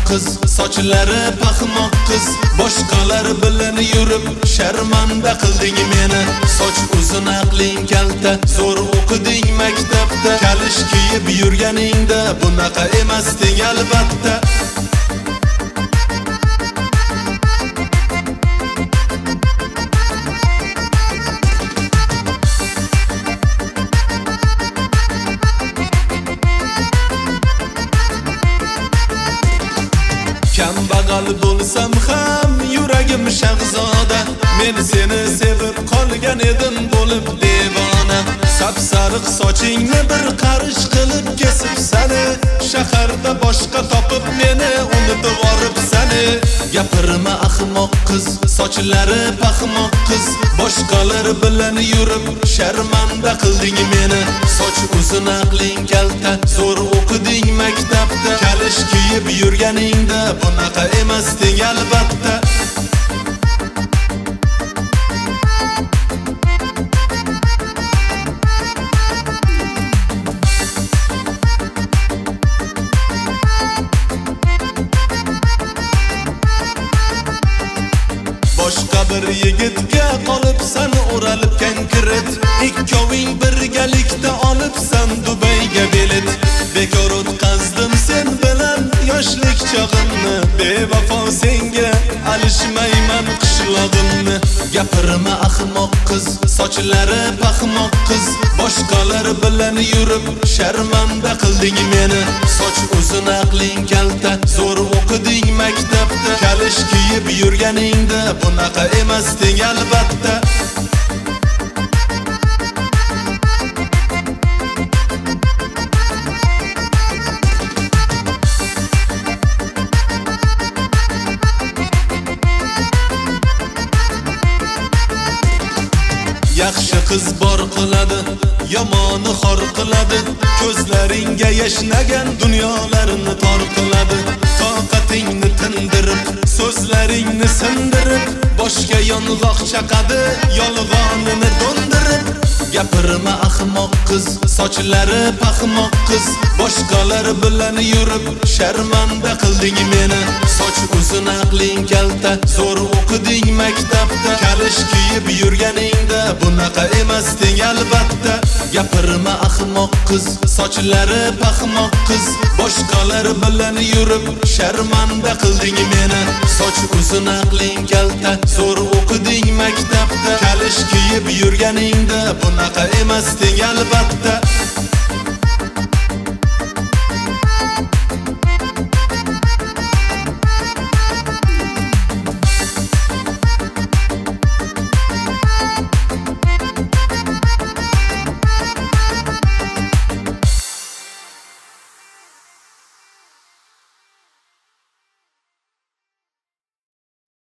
qiz, sochlari paxmoq qiz, boshqalar bilan yurib sharmanda qilding meni. Soch uzun, aqling kalta, zo'r o'qiding maktabda, kalish kiyib yurganingda bunaqa emasding albatta. Kambag'al bo'lsam ham yuragim shahzoda, men seni sevib qolgan edim bo'lib devona. Sapsariq sochingni bir qarish qilib kesib sani, shaharda boshqa topib meni unutib yoribsani. Gapirma ahmoq qiz, sochlari paxmoq qiz, boshqalar bilan yurib sharmanda qilding meni. Soch uzun, aqling kalta, zo'r o'qiding maktabda, kalish kiyib yurganingda bunaqa emasding albatta. Boshqa bir yigitga qolibsan o'ralib konkret, ikkoving birgalikda olibsan Dubayga bilet. Bekor o'tkazdim sen bilan yoshlik chog'imni, bevafo senga alishmayman qishlog'imni. Gapirma ahmoq qiz, sochlari paxmoq qiz, boshqalar bilan yurib sharmanda qilding meni. Soch uzun, aqling kalta, zo'r o'qiding maktabda, kalish kiyib yurganingda bunaqa emasding albatta. Yaxshi qiz bor qiladi, yomoni xor qiladi, ko'zlaringga yashnagan dunyolarni tor qiladi. Toqatingni tindirib, so'zlaringni sindirib, boshga yong'oq chaqadi, yolg'onini do'ndirib. Gapirma ahmoq qiz, sochlari paxmoq qiz, boshqalar bilan yurib sharmanda qilding meni. Soch uzun, aqling kalta, zo'r o'qiding maktabda, kalish kiyib yurganingda bunaqa emasding albatta. Gapirma ahmoq qiz, sochlari paxmoq qiz, boshqalar bilan yurib sharmanda qilding meni. Soch uzun, aqling kalta, zo'r o'qiding maktabda, kalish kiyib yurganingda bunaqa emasding albatta.